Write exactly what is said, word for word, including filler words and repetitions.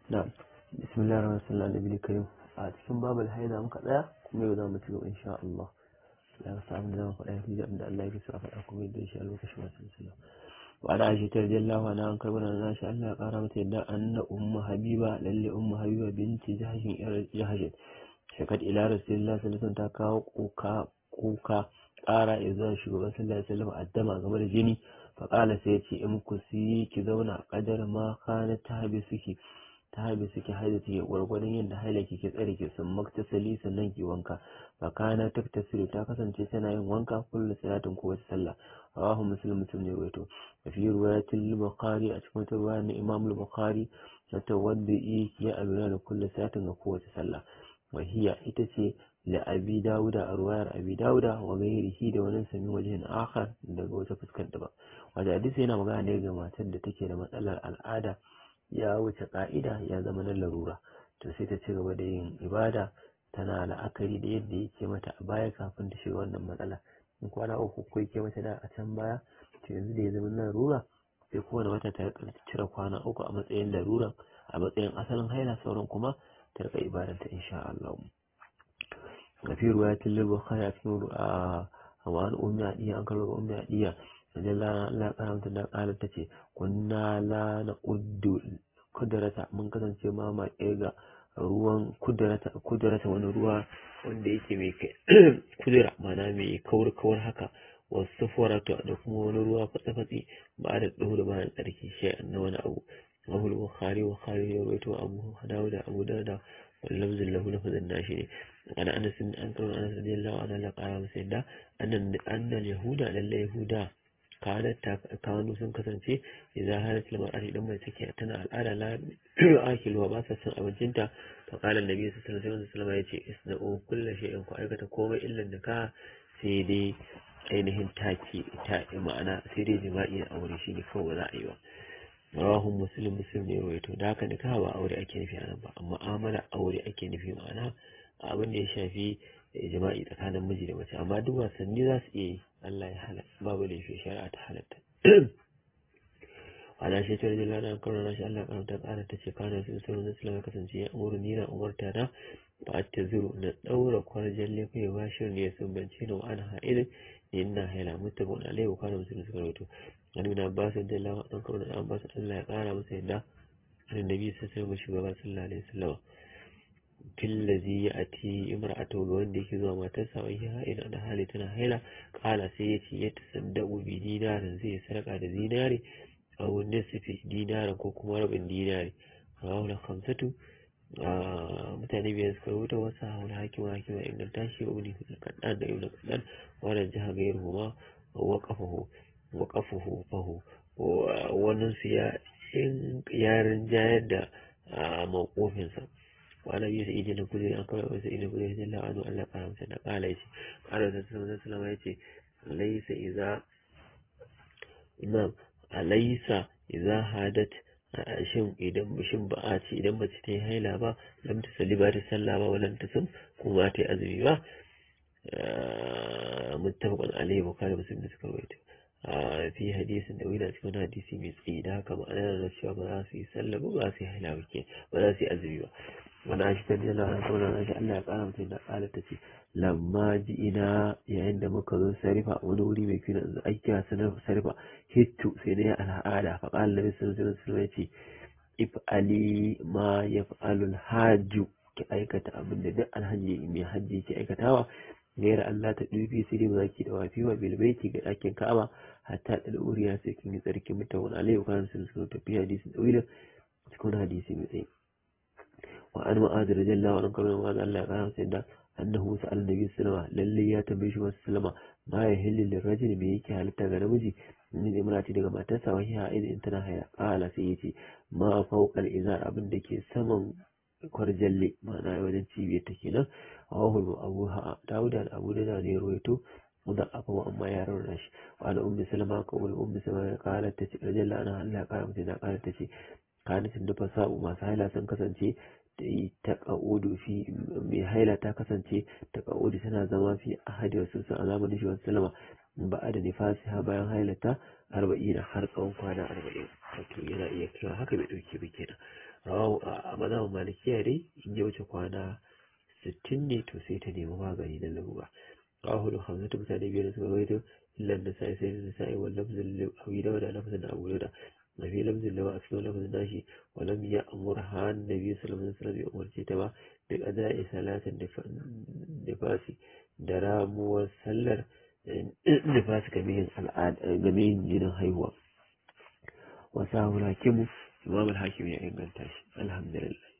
na'am bismillahir rahmanir rahim karim a cikin babul haida muka tsaya kuma yau za mu ci gaba insha Allah ya samu da zamu faɗa yake da Allah yake so a faɗa kuma yadda shi a lokacin wasan sallah wa ana shi ta radiyallahu anha an karbar na shi Allah ya kara mata yadda anna ummu habiba lalle ummu habiba binti jahshin jahshin shakat ila rasulullah sallallahu alaihi wasallam ta kawo kuka kuka ƙara izuwa shugaban sallallahu alaihi wasallam addama game da jini fa qala sai ya ce in ku si ki zauna qadar ma kana tabi suki ta haibe suke haida take gwargwadon yadda haila ke tsare ke sun maktasali sannan ki wanka fa kana taktasiru ta kasance tana yin wanka kullu salatin ko wata sallah rawahu muslim muslim ne wato fi riwayatil bukhari a cikin wata riwaya na imam al-bukhari ta tawaddi ya abina da kullu salatin ga kowace sallah wa hiya ita ce la abi dauda a riwayar abi dauda wa gairihi da wani sami wajen akhar daga wata fuskar daban wanda hadisi yana magana ne ga matar da take da matsalar al'ada ya wuce ka'ida ya zama na larura to sai ta ci gaba da yin ibada tana la'akari da yadda yake mata a baya kafin ta shiga wannan matsala in kwana uku ko yake mata da a can baya to yanzu da ya zama na larura sai kowane wata ta cire kwana uku a matsayin larura a matsayin asalin haila sauran kuma ta rika ibadanta insha Allah ga fi ruwayatul bukhari a cikin a wa an ummi adiya an karɓa ummi adiya Allah Allah karamta da kalar tace kunna la na uddu kudrata mun kasance ma ma ga ruwan kudrata kudrata wani ruwa wanda yake mai kudura mana mai kaur kaur haka wasu forata da kuma wani ruwa fatsa fatsi ba da daura bayan tsarki shi na wani abu Abu Bukhari wa Bukhari ya rawaito Abu Dawud da Abu Dawud واللفظ له لفظ الناشئ عن أنس أن أنس رضي الله عنه قال سيدنا أن أن اليهود لله يهودا كانت كانوا sun kasance idan halat lamar idan mai take tana al'ada la akil wa ba sa cin abincinta fa qala annabi sallallahu alaihi wasallam yace isna'u kullu shay'in ku aikata komai illa ka sai dai ainihin taki ta ma'ana sai dai jima'i a aure shi ne kawai za a yi ba rawahu muslim muslim ne rawaito da haka ne ba aure ake nufi anan ba amma amala aure ake nufi ma'ana abin da ya shafi jima'i tsakanin miji da mace amma duk wasanni za su iya yi Allah ya halatta babu laifi shari'a ta halatta ana shi ta rajin lana karo na shi Allah karanta ƙara ta ce kana sun sauran da sulama kasance ya amuru ni na umarta na ba ta zuru na ɗaura kwarjan lefe ya bashi ne ya sumbance na wa'ana ha'ilin ne ina haila mutabon alaihi wa kana musulun suka rawaito wani bin abbas da lawa ɗan karo da abbas Allah ya ƙara masa yadda annabi sai sai mu shugaba sallallahu alaihi wasallam fillazi ya ati imra'atu ga wanda yake zuwa matarsa wai ha ina da hali tana haila kala sai yace ya tasaddaqu bi dinarin zai sarka da dinari aw nisfi dinarin ko kuma rabin dinari rawahu al-khamsatu mutane biyar suka rubuta wasu haula hakima hakima inganta shi wani kadan da ibnu kadan wannan jaha gairu ma wa qafahu wa qafahu fahu wannan su ya yarin jayar da mawqufinsa وعلى أبي سعيد الخدري أن قال أبي سعيد الخدري رضي الله عنه أن قال مثلا قال يجي قال رسول الله صلى الله عليه وسلم يجي ليس إذا إمام ليس إذا هادت shin idan shin ba a ce idan mace ta yi haila ba lam ta salli ba ta salla ba walam ta sum kuma ta yi azumi ba muttafaqun alaihi bukhari muslim da suka rawaito fi hadisin da wina cikin hadisi mai tsayi da haka ma'ana da cewa ba za su yi sallah ba ba su yi haila ba ke ba za su yi azumi ba wani ashi ta jala a sauran ashi Allah ya kara mutum da kala ta ce lamma ji ina yayin da muka zo sarifa wani wuri mai kyau da ake kira sarifa hittu sai dai al'ada fa qala nabi sallallahu alaihi wasallam ya ce if ali ma yaf'alul hajju ki aikata abin da duk alhaji mai hajji ke aikatawa gaira Allah ta dubi sai dai ba za ki da wafi wa bilbaiti ga ɗakin Ka'aba hatta da uriya sai kin yi tsarki mutawun alaihi wa kan sun sun tafi hadisi da wila cikin hadisi mai tsayi wa an ma'ad radiyallahu anhu kamar ma Allah ya kara sai da annahu sa'al nabi sallama lalle ya tambaye shi wasu sallama ma ya hilli lil rajul me yake halitta ga namiji ni da murati daga matarsa wa hiya idan tana haya qala sai yace ma fawqal izar abin da ke saman kwarjalle ma'ana wajen cibiyar ta kenan rawahu abu dawuda da abu dawuda ne ruwaito muda abu amma ya rauna shi wa da ummi salama ka ummi ummi salama qalat ta ce rajalla ana Allah ya kara mutum da qalat ta ce kana tun dafa sa'u masu haila sun kasance da ta kaudu fi mai haila ta kasance ta kaudu tana zama fi ahadi wasu a zamanin shi wasu salama ba'a da nifasi ha bayan hailata arba'ina har tsawon kwana arba'in wato yana iya kaiwa haka bai ɗauke ba kenan rawahu a mazhabin malikiya dai in ya wuce kwana sittin ne to sai ta nemi magani na larura rawahu da hamsatu mutane biyar da suka rawaito illa da sai sai da sai wal lafzul awi da da lafzul da abu da na fi lafzul da a cikin lafzul nashi walam ya amurha annabi sallallahu alaihi wasallam ya umarce ta ba da qada'i salatin nifasi da ramuwar sallar nifasi game yin al'ada game yin jinin haihuwa wasa hakimu imam al-hakim ya inganta shi alhamdulillah